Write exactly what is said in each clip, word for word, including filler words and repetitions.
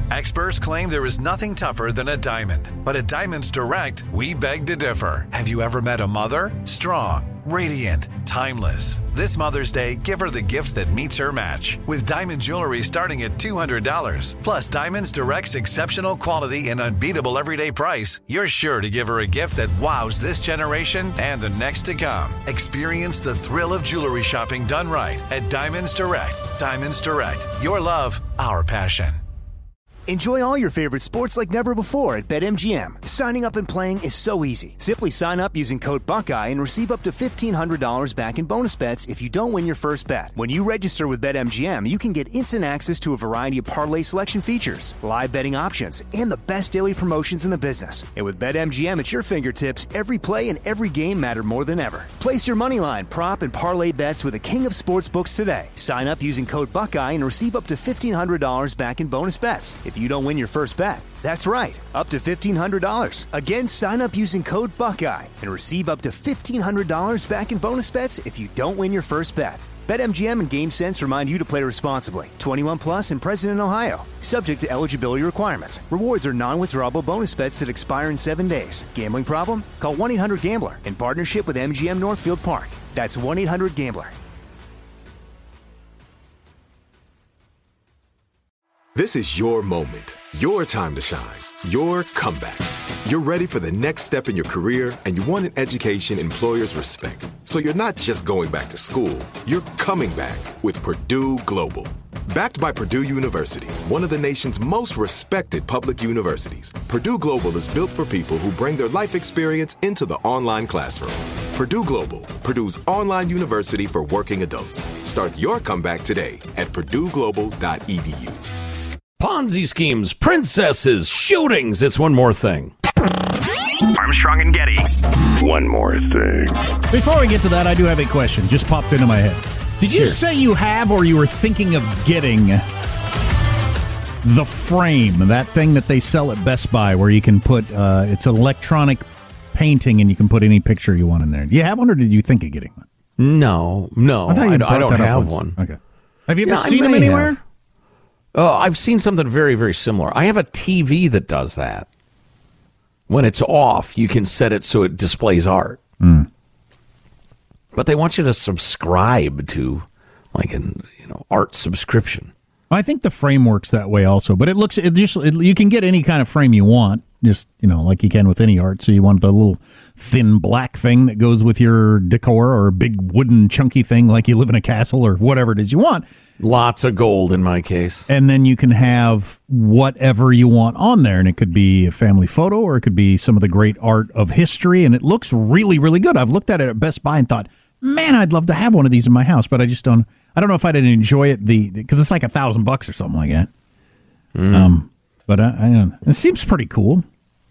Experts claim there is nothing tougher than a diamond. But at Diamonds Direct, we beg to differ. Have you ever met a mother? Strong, radiant, timeless. This Mother's Day, give her the gift that meets her match. With diamond jewelry starting at two hundred dollars. Plus Diamonds Direct's exceptional quality and unbeatable everyday price, you're sure to give her a gift that wows this generation and the next to come. Experience the thrill of jewelry shopping done right at Diamonds Direct. Diamonds Direct. Your love, our passion. Enjoy all your favorite sports like never before at BetMGM. Signing up and playing is so easy. Simply sign up using code Buckeye and receive up to fifteen hundred dollars back in bonus bets if you don't win your first bet. When you register with BetMGM, you can get instant access to a variety of parlay selection features, live betting options, and the best daily promotions in the business. And with BetMGM at your fingertips, every play and every game matter more than ever. Place your moneyline, prop, and parlay bets with the king of sportsbooks today. Sign up using code Buckeye and receive up to fifteen hundred dollars back in bonus bets if you don't win your first bet. That's right, up to fifteen hundred dollars. Again, sign up using code Buckeye and receive up to fifteen hundred dollars back in bonus bets if you don't win your first bet. BetMGM and GameSense remind you to play responsibly. twenty-one plus and present in Ohio. Subject to eligibility requirements. Rewards are non-withdrawable bonus bets that expire in seven days. Gambling problem? Call one eight hundred gambler in partnership with M G M Northfield Park. That's one eight hundred gambler. This is your moment, your time to shine, your comeback. You're ready for the next step in your career, and you want an education employers respect. So you're not just going back to school, you're coming back with Purdue Global. Backed by Purdue University, one of the nation's most respected public universities, Purdue Global is built for people who bring their life experience into the online classroom. Purdue Global, Purdue's online university for working adults. Start your comeback today at purdue global dot e d u. Ponzi schemes, princesses, shootings. It's one more thing. Armstrong and Getty. One more thing. Before we get to that, I do have a question. Just popped into my head. Did you Sure. say you have or you were thinking of getting the frame, that thing that they sell at Best Buy where you can put, uh, it's an electronic painting and you can put any picture you want in there? Do you have one or did you think of getting one? No, no, I, thought you I, brought I don't that up have once. one. Okay. Have you ever Yeah, I seen them may anywhere? have. Oh, I've seen something very, very similar. I have a T V that does that. When it's off, you can set it so it displays art. Mm. But they want you to subscribe to, like, an you know art subscription. I think the frame works that way also, but it looks it just it, you can get any kind of frame you want, just you know, like you can with any art. So you want the little thin black thing that goes with your decor, or a big wooden chunky thing like you live in a castle, or whatever it is you want. Lots of gold in my case. And then you can have whatever you want on there, and it could be a family photo, or it could be some of the great art of history, and it looks really, really good. I've looked at it at Best Buy and thought, man, I'd love to have one of these in my house, but I just don't. I don't know if I'd enjoy it the because it's like a thousand bucks or something like that. Mm. Um, but I, I don't. It seems pretty cool.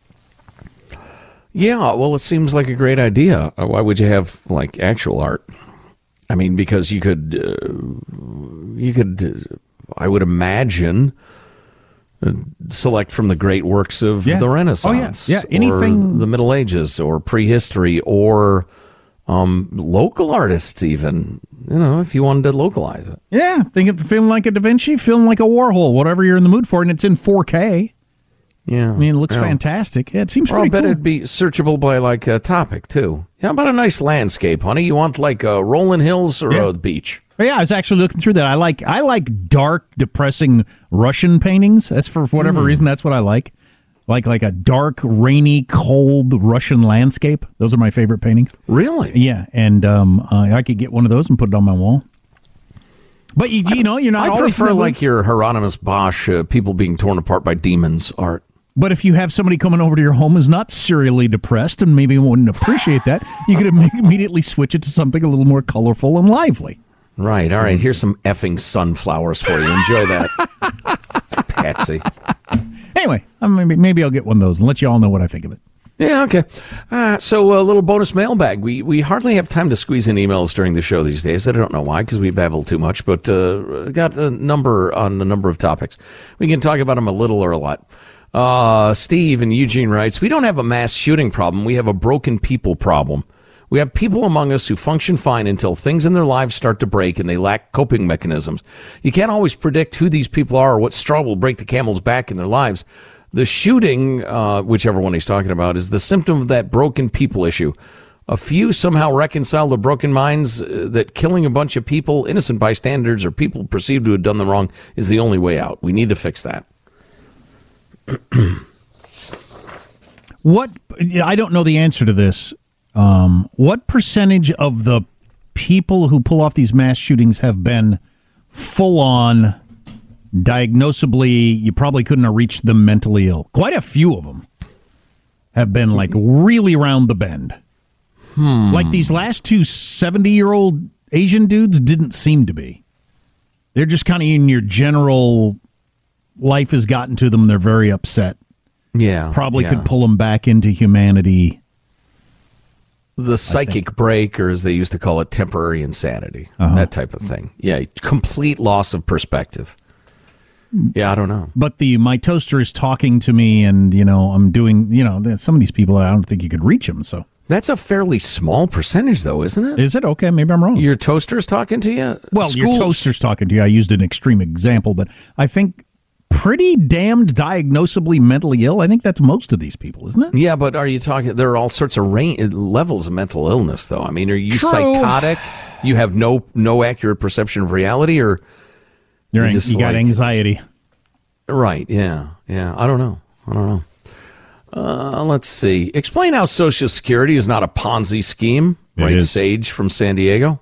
Yeah, well, it seems like a great idea. Why would you have like actual art? I mean, because you could, uh, you could, uh, I would imagine, uh, select from the great works of Yeah. the Renaissance, Oh, yeah. Yeah, anything- or the Middle Ages, or prehistory, or um, local artists even. You know, if you wanted to localize it. Yeah, think of feeling like a Da Vinci, feeling like a Warhol, whatever you're in the mood for, and it's in four K. Yeah, I mean, it looks yeah. fantastic. Yeah, it seems Or pretty I bet cool. it'd be searchable by like a topic too. How about a nice landscape, honey? You want like a rolling hills or Yeah. a beach? But yeah, I was actually looking through that. I like I like dark, depressing Russian paintings. That's for whatever Mm. reason. That's what I like. Like like a dark, rainy, cold Russian landscape. Those are my favorite paintings. Really? Yeah, and um, uh, I could get one of those and put it on my wall. But you, you know, you're not I always prefer in the like mood. your Hieronymus Bosch, uh, people being torn apart by demons art. But if you have somebody coming over to your home who's not serially depressed and maybe wouldn't appreciate that, you could im- immediately switch it to something a little more colorful and lively. Right. All right. Here's some effing sunflowers for you. Enjoy that, Patsy. Anyway, I mean, maybe maybe I'll get one of those and let you all know what I think of it. Yeah. Okay. Uh, so a little bonus mailbag. We we hardly have time to squeeze in emails during the show these days. I don't know why, because we babble too much. But uh, got a number on a number of topics. We can talk about them a little or a lot. Uh, Steve in Eugene writes, we don't have a mass shooting problem. We have a broken people problem. We have people among us who function fine until things in their lives start to break and they lack coping mechanisms. You can't always predict who these people are or what straw will break the camel's back in their lives. The shooting, uh, whichever one he's talking about, is the symptom of that broken people issue. A few somehow reconcile the broken minds uh, that killing a bunch of people, innocent bystanders, or people perceived to have done them wrong is the only way out. We need to fix that. What, I don't know the answer to this. Um, what percentage of the people who pull off these mass shootings have been full on, diagnosably, you probably couldn't have reached them mentally ill? Quite a few of them have been like really round the bend. Hmm. Like these last two seventy-year-old Asian dudes didn't seem to be. They're just kind of in your general, life has gotten to them, they're very upset. Yeah. Probably yeah. could pull them back into humanity. The psychic break, or as they used to call it, temporary insanity, uh-huh. that type of thing. Yeah, complete loss of perspective. Yeah, I don't know. But the my toaster is talking to me, and, you know, I'm doing, you know, some of these people, I don't think you could reach them, so. That's a fairly small percentage, though, isn't it? Is it? Okay, maybe I'm wrong. Your toaster's talking to you? Well, Schools. your toaster's talking to you. I used an extreme example, but I think pretty damned diagnosably mentally ill. I think that's most of these people, isn't it? Yeah, but are you talking, there are all sorts of range, levels of mental illness, though. I mean, are you True. psychotic? You have no no accurate perception of reality, or You're you an, just you got like, anxiety. Right, yeah, yeah. I don't know. I don't know. Uh, let's see. Explain how Social Security is not a Ponzi scheme, It right? is. Sage from San Diego.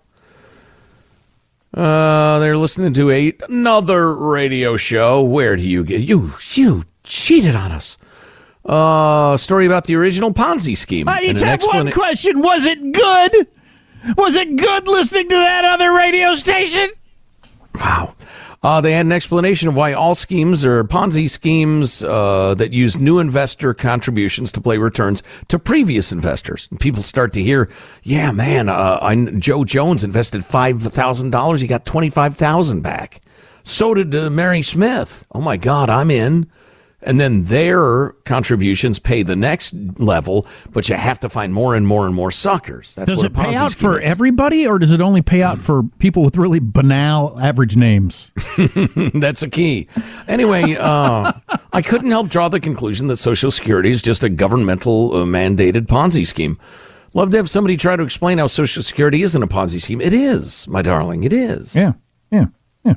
Uh, they're listening to a, another radio show. Where do you get you? You cheated on us. Uh, story about the original Ponzi scheme. I and just an have one explana- question. Was it good? Was it good listening to that other radio station? Wow. Uh, they had an explanation of why all schemes are Ponzi schemes uh, that use new investor contributions to play returns to previous investors. And people start to hear, yeah, man, uh, I, Joe Jones invested five thousand dollars. He got twenty-five thousand dollars back. So did uh, Mary Smith. Oh, my God, I'm in. And then their contributions pay the next level, but you have to find more and more and more suckers. That's Does what it a Ponzi pay out scheme for is. everybody, or does it only pay out for people with really banal average names? That's a key. Anyway, uh, I couldn't help draw the conclusion that Social Security is just a governmental uh, mandated Ponzi scheme. Love to have somebody try to explain how Social Security isn't a Ponzi scheme. It is, my darling. It is. Yeah, yeah, yeah.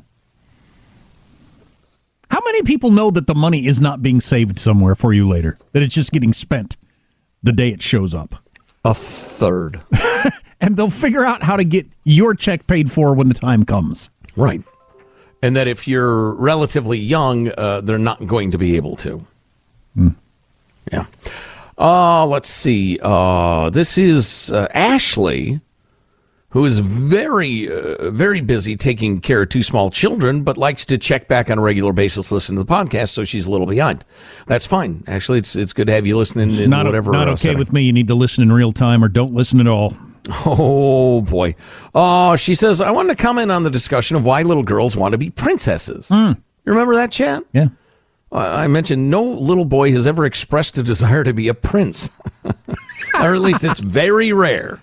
How many people know that the money is not being saved somewhere for you later? That it's just getting spent the day it shows up? A third. And they'll figure out how to get your check paid for when the time comes. Right. And that if you're relatively young, uh, they're not going to be able to. Mm. Yeah. Uh, let's see. Uh, this is uh, Ashley, who is very, uh, very busy taking care of two small children, but likes to check back on a regular basis, listen to the podcast, so she's a little behind. That's fine. Actually, it's it's good to have you listening in Not, whatever. not uh, okay setting. with me. You need to listen in real time or don't listen at all. Oh, boy. Uh, she says, I wanted to comment on the discussion of why little girls want to be princesses. Mm. You remember that, chat? Yeah. Uh, I mentioned no little boy has ever expressed a desire to be a prince. Or at least it's very rare.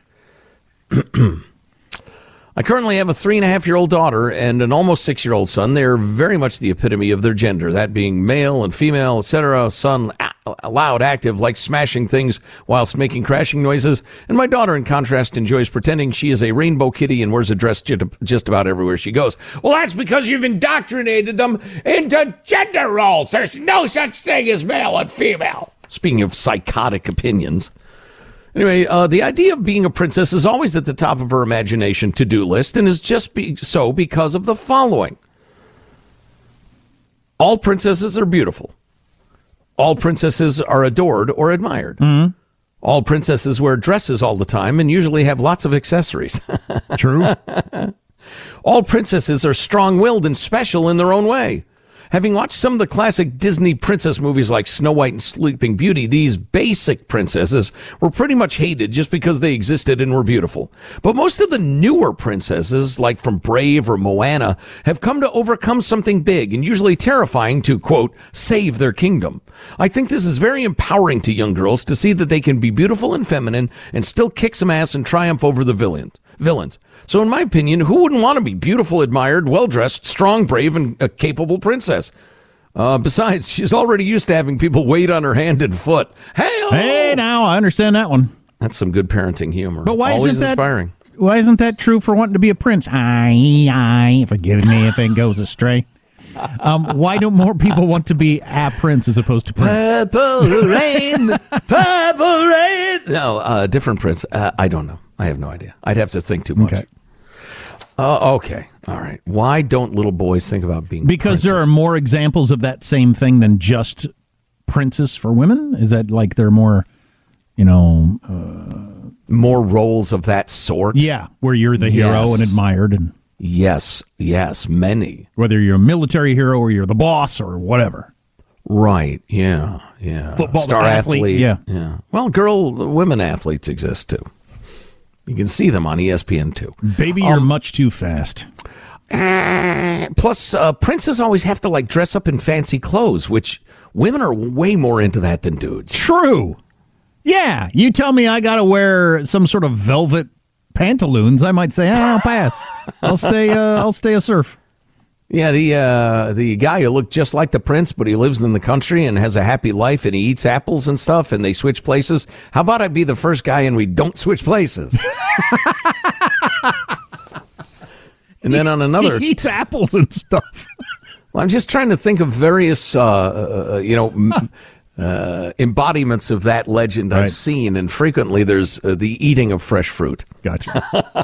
I currently have a three and a half year old daughter and an almost six year old son. They're very much the epitome of their gender, that being male and female, et cetera. Son, a- loud, active, likes smashing things whilst making crashing noises. And my daughter, in contrast, enjoys pretending she is a rainbow kitty and wears a dress ju- just about everywhere she goes. Well, that's because you've indoctrinated them into gender roles. There's no such thing as male and female. Speaking of psychotic opinions. Anyway, uh, the idea of being a princess is always at the top of her imagination to-do list and is just be- so because of the following. All princesses are beautiful. All princesses are adored or admired. Mm-hmm. All princesses wear dresses all the time and usually have lots of accessories. True. All princesses are strong-willed and special in their own way. Having watched some of the classic Disney princess movies like Snow White and Sleeping Beauty, these basic princesses were pretty much hated just because they existed and were beautiful. But most of the newer princesses, like from Brave or Moana, have come to overcome something big and usually terrifying to, quote, save their kingdom. I think this is very empowering to young girls to see that they can be beautiful and feminine and still kick some ass and triumph over the villains. Villains. So in my opinion, who wouldn't want to be beautiful, admired, well-dressed, strong, brave, and a capable princess? Uh, besides, she's already used to having people wait on her hand and foot. Hey, hey, now I understand that one. That's some good parenting humor. But why Always isn't that inspiring. Why isn't that true for wanting to be a prince? Aye, aye. Forgive me if it goes astray. Um, why don't more people want to be a prince as opposed to prince? Purple rain, purple rain. No, uh, different prince. Uh, I don't know. I have no idea. I'd have to think too much. Okay. Uh, okay. All right. Why don't little boys think about being Because princes? there are more examples of that same thing than just princes for women? Is that like there are more, you know... Uh, more roles of that sort? Yeah, where you're the hero Yes. and admired. And Yes. Yes. Many. whether you're a military hero or you're the boss or whatever. Right. Yeah. Yeah. Football Star athlete, athlete. yeah. Yeah. Well, girl, women athletes exist too. You can see them on E S P N too. Baby, you're much too fast. Uh, plus, uh, princes always have to like dress up in fancy clothes, which women are way more into that than dudes. True. Yeah, you tell me I got to wear some sort of velvet pantaloons, I might say, ah, I'll pass. I'll stay. Uh, I'll stay a serf. Yeah, the uh, the guy who looked just like the prince, but he lives in the country and has a happy life, and he eats apples and stuff, and they switch places. How about I be the first guy and we don't switch places? And then on another, He eats apples and stuff. well, I'm just trying to think of various, uh, uh, you know, m- uh, embodiments of that legend I've Right. seen, and frequently there's uh, the eating of fresh fruit. Gotcha.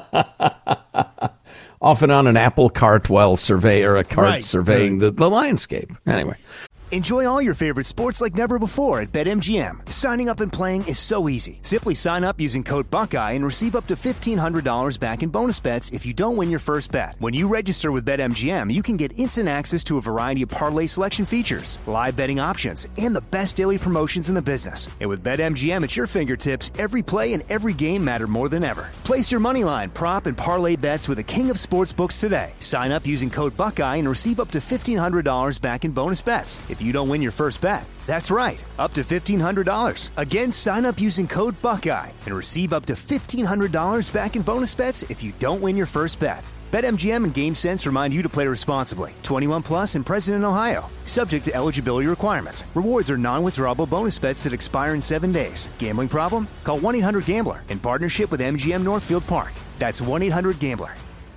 Often on an apple cart while survey or a cart Right, surveying right. The, the landscape. Anyway. Enjoy all your favorite sports like never before at BetMGM. Signing up and playing is so easy. Simply sign up using code Buckeye and receive up to fifteen hundred dollars back in bonus bets if you don't win your first bet. When you register with BetMGM, you can get instant access to a variety of parlay selection features, live betting options, and the best daily promotions in the business. And with BetMGM at your fingertips, every play and every game matter more than ever. Place your moneyline, prop, and parlay bets with the king of sportsbooks today. Sign up using code Buckeye and receive up to fifteen hundred dollars back in bonus bets if you don't win your first bet. That's right, up to fifteen hundred dollars. Again, sign up using code Buckeye and receive up to fifteen hundred dollars back in bonus bets if you don't win your first bet. BetMGM and GameSense remind you to play responsibly. twenty-one plus and present in Ohio. Subject to eligibility requirements. Rewards are non-withdrawable bonus bets that expire in seven days. Gambling problem? Call one eight hundred gambler in partnership with M G M Northfield Park. That's one eight hundred gambler.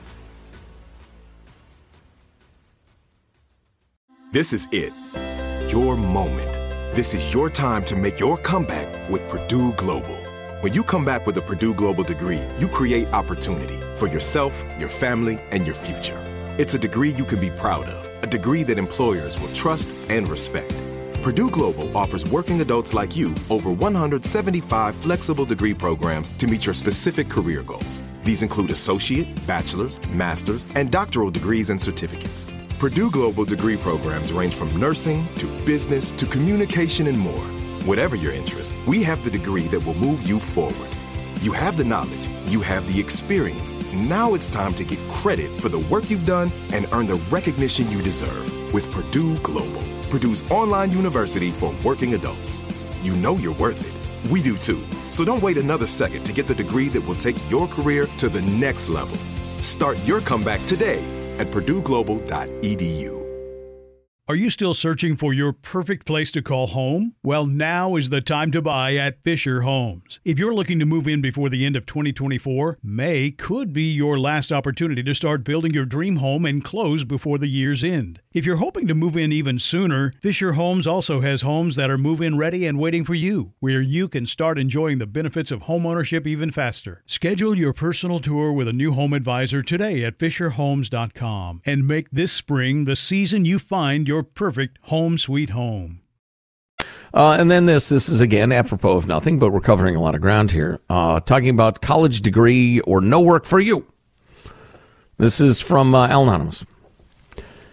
This is it. Your moment. This is your time to make your comeback with Purdue Global. When you come back with a Purdue Global degree, you create opportunity for yourself, your family, and your future. It's a degree you can be proud of, a degree that employers will trust and respect. Purdue Global offers working adults like you over one hundred seventy-five flexible degree programs to meet your specific career goals. These include associate, bachelor's, master's, and doctoral degrees and certificates. Purdue Global degree programs range from nursing to business to communication and more. Whatever your interest, we have the degree that will move you forward. You have the knowledge, you have the experience. Now it's time to get credit for the work you've done and earn the recognition you deserve with Purdue Global, Purdue's online university for working adults. You know you're worth it. We do too. So don't wait another second to get the degree that will take your career to the next level. Start your comeback today at purdue global dot e d u. Are you still searching for your perfect place to call home? Well, now is the time to buy at Fisher Homes. If you're looking to move in before the end of twenty twenty-four, May could be your last opportunity to start building your dream home and close before the year's end. If you're hoping to move in even sooner, Fisher Homes also has homes that are move-in ready and waiting for you, where you can start enjoying the benefits of homeownership even faster. Schedule your personal tour with a new home advisor today at fisher homes dot com and make this spring the season you find your Your perfect home sweet home. Uh, and then this, this is again apropos of nothing, but we're covering a lot of ground here. Uh, talking about college degree or no work for you. This is from uh, Al Anonymous.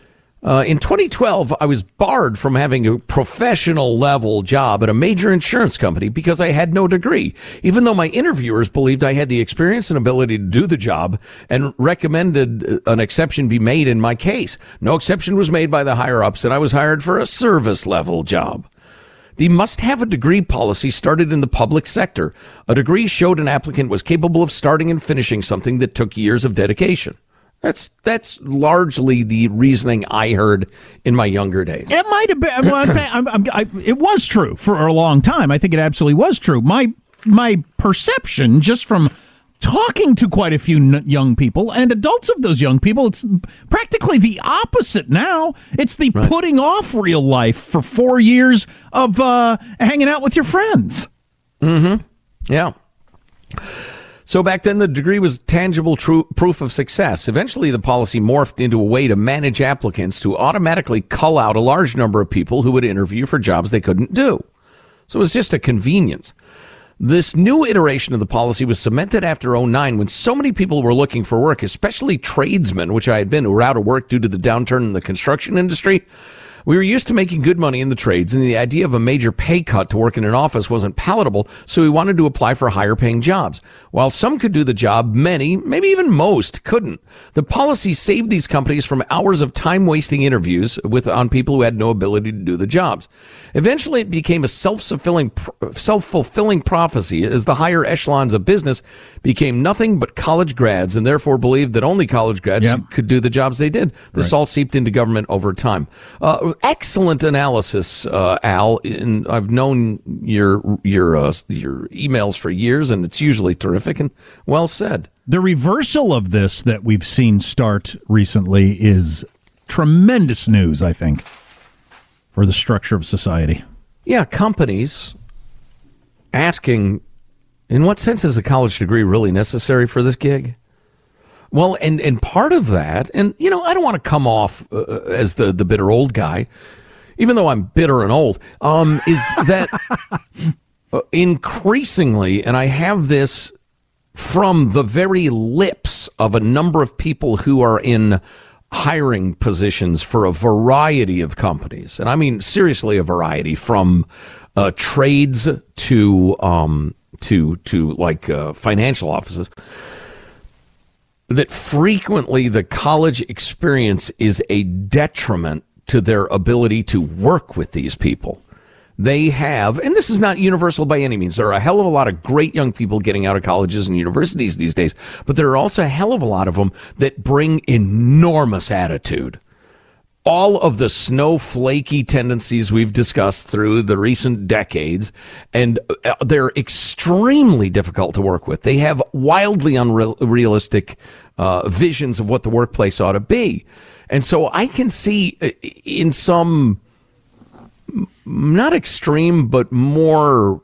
Uh, in twenty twelve, I was barred from having a professional level job at a major insurance company because I had no degree, even though my interviewers believed I had the experience and ability to do the job and recommended an exception be made in my case. No exception was made by the higher-ups, and I was hired for a service level job. The must-have-a-degree policy started in the public sector. A degree showed an applicant was capable of starting and finishing something that took years of dedication. That's that's largely the reasoning I heard in my younger days. It might have been. Well, I'm, I'm, I, it was true for a long time. I think it absolutely was true. My my perception, just from talking to quite a few n- young people and adults of those young people, it's practically the opposite now. It's the right. putting off real life for four years of uh, hanging out with your friends. Mm-hmm. Yeah. So back then, the degree was tangible true proof of success. Eventually, the policy morphed into a way to manage applicants to automatically cull out a large number of people who would interview for jobs they couldn't do. So it was just a convenience. This new iteration of the policy was cemented after oh nine when so many people were looking for work, especially tradesmen, which I had been, who were out of work due to the downturn in the construction industry. We were used to making good money in the trades, and the idea of a major pay cut to work in an office wasn't palatable, so we wanted to apply for higher-paying jobs. While some could do the job, many, maybe even most, couldn't. The policy saved these companies from hours of time-wasting interviews with on people who had no ability to do the jobs. Eventually, it became a self-fulfilling, self-fulfilling prophecy as the higher echelons of business became nothing but college grads and therefore believed that only college grads yep. could do the jobs they did. This right. all seeped into government over time. Uh, excellent analysis, uh, Al. And I've known your your uh, your emails for years, and it's usually terrific and well said. The reversal of this that we've seen start recently is tremendous news, I think, for the structure of society. Yeah, companies asking, in what sense is a college degree really necessary for this gig? Well, and, and part of that, and, you know, I don't want to come off uh, as the, the bitter old guy, even though I'm bitter and old, um, is that uh, increasingly, and I have this from the very lips of a number of people who are in hiring positions for a variety of companies, and I mean seriously a variety, from uh, trades to um, to to like uh, financial offices, that frequently the college experience is a detriment to their ability to work with these people. They have, and this is not universal by any means, there are a hell of a lot of great young people getting out of colleges and universities these days, but there are also a hell of a lot of them that bring enormous attitude. All of the snowflakey tendencies we've discussed through the recent decades, and they're extremely difficult to work with. They have wildly unrealistic uh, visions of what the workplace ought to be. And so I can see in some, not extreme, but more,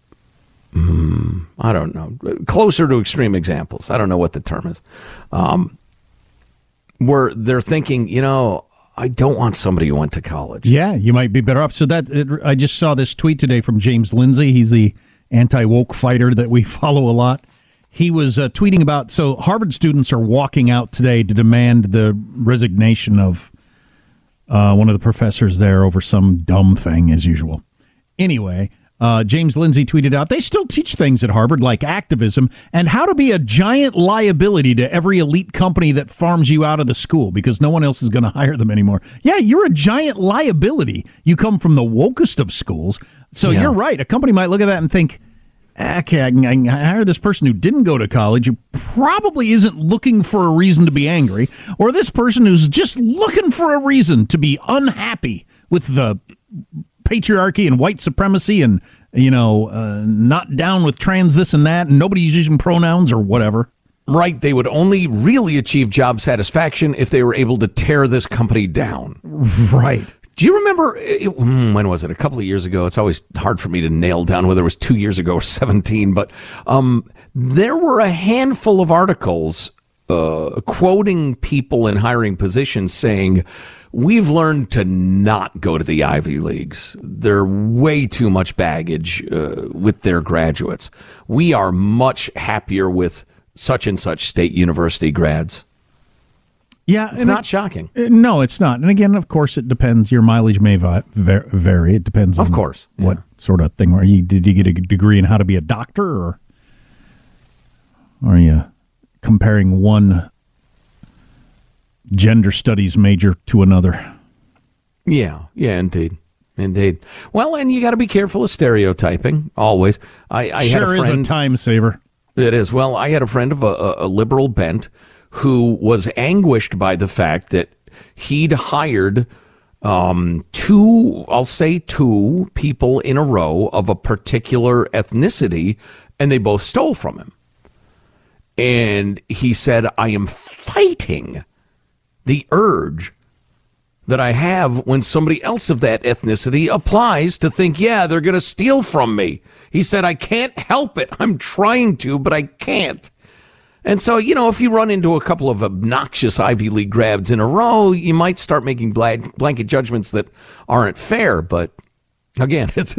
mm, I don't know, closer to extreme examples. I don't know what the term is. Um, where they're thinking, you know, I don't want somebody who went to college. Yeah, you might be better off. So that it, I just saw this tweet today from James Lindsay. He's the anti-woke fighter that we follow a lot. He was uh, tweeting about, so Harvard students are walking out today to demand the resignation of uh, one of the professors there over some dumb thing, as usual. Anyway, uh, James Lindsay tweeted out, they still teach things at Harvard like activism and how to be a giant liability to every elite company that farms you out of the school because no one else is going to hire them anymore. Yeah, you're a giant liability. You come from the wokest of schools. So yeah. You're right. A company might look at that and think, okay, I can, I can hire this person who didn't go to college, who probably isn't looking for a reason to be angry, or this person who's just looking for a reason to be unhappy with the patriarchy and white supremacy and, you know, uh, not down with trans this and that, and nobody's using pronouns or whatever. Right. They would only really achieve job satisfaction if they were able to tear this company down. Right. Do you remember, when was it, a couple of years ago? It's always hard for me to nail down whether it was two years ago or seventeen, but um, there were a handful of articles uh, quoting people in hiring positions saying, we've learned to not go to the Ivy Leagues. They're way too much baggage uh, with their graduates. We are much happier with such and such state university grads. Yeah, it's not it, shocking. No, it's not. And again, of course, it depends. Your mileage may vary. It depends on of course. what yeah. sort of thing. Are you, did you get a degree in how to be a doctor, or are you comparing one gender studies major to another? Yeah, yeah, indeed. Indeed. Well, and you got to be careful of stereotyping, always. I, I sure had a friend, is a time saver. It is. Well, I had a friend of a, a liberal bent who was anguished by the fact that he'd hired um, two, I'll say two, people in a row of a particular ethnicity, and they both stole from him. And he said, I am fighting the urge that I have when somebody else of that ethnicity applies to think, yeah, they're going to steal from me. He said, I can't help it. I'm trying to, but I can't. And so, you know, if you run into a couple of obnoxious Ivy League grads in a row, you might start making blanket judgments that aren't fair. But again, it's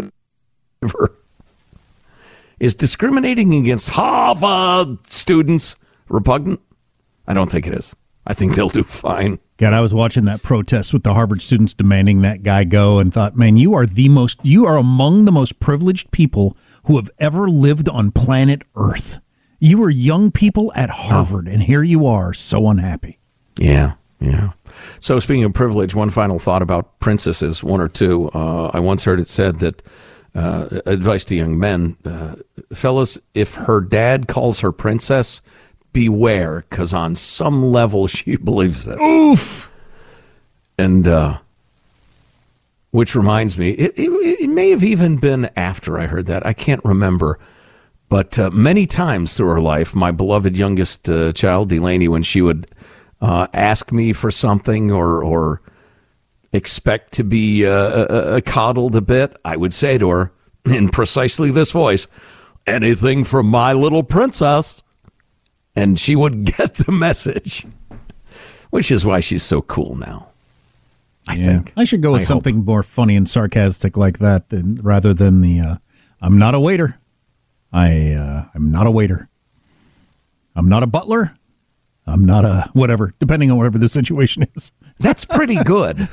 is discriminating against Harvard students repugnant? I don't think it is. I think they'll do fine. God, I was watching that protest with the Harvard students demanding that guy go and thought, man, you are the most, you are among the most privileged people who have ever lived on planet Earth. You were young people at Harvard, and here you are, so unhappy. Yeah, yeah. So speaking of privilege, one final thought about princesses, one or two. Uh, I once heard it said that, uh, advice to young men, uh, fellas, if her dad calls her princess, beware, because on some level she believes it. Oof. And uh, which reminds me, it, it, it may have even been after I heard that. I can't remember. But uh, many times through her life, my beloved youngest uh, child, Delaney, when she would uh, ask me for something or or expect to be uh, uh, coddled a bit, I would say to her in precisely this voice, anything from my little princess. And she would get the message, which is why she's so cool now, I yeah. think. I should go with I something hope. more funny and sarcastic like that than, rather than the, uh, I'm not a waiter. I, uh, I'm not a waiter. I'm not a butler. I'm not a whatever, depending on whatever the situation is. That's pretty good.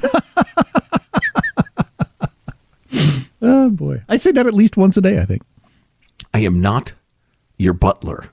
Oh, boy. I say that at least once a day, I think. I am not your butler.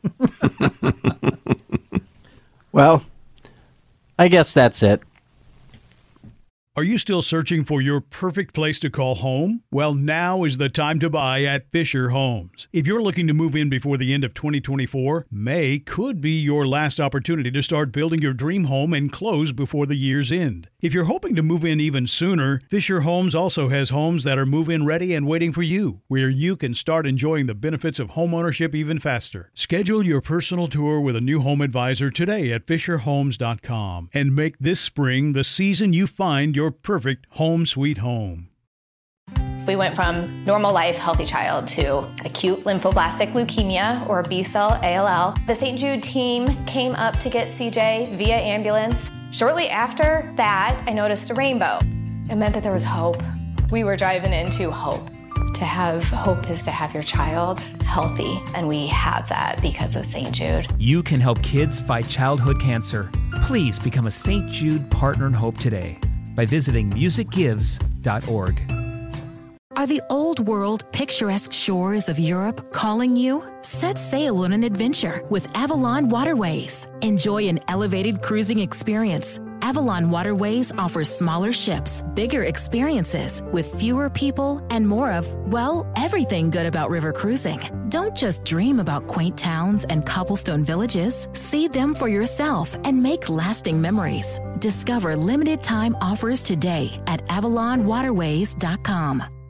Well, I guess that's it. Are you still searching for your perfect place to call home? Well, now is the time to buy at Fisher Homes. If you're looking to move in before the end of twenty twenty-four, May could be your last opportunity to start building your dream home and close before the year's end. If you're hoping to move in even sooner, Fisher Homes also has homes that are move-in ready and waiting for you, where you can start enjoying the benefits of homeownership even faster. Schedule your personal tour with a new home advisor today at fisher homes dot com and make this spring the season you find your perfect home sweet home. We went from normal life, healthy child to acute lymphoblastic leukemia, or B-cell A L L. The Saint Jude team came up to get C J via ambulance. Shortly after that, I noticed a rainbow. It meant that there was hope. We were driving into hope. To have hope is to have your child healthy, and we have that because of Saint Jude. You can help kids fight childhood cancer. Please become a Saint Jude Partner in Hope today by visiting music gives dot org. Are the old world picturesque shores of Europe calling you? Set sail on an adventure with Avalon Waterways. Enjoy an elevated cruising experience. Avalon Waterways offers smaller ships, bigger experiences, with fewer people and more of, well, everything good about river cruising. Don't just dream about quaint towns and cobblestone villages. See them for yourself and make lasting memories. Discover limited time offers today at avalon waterways dot com.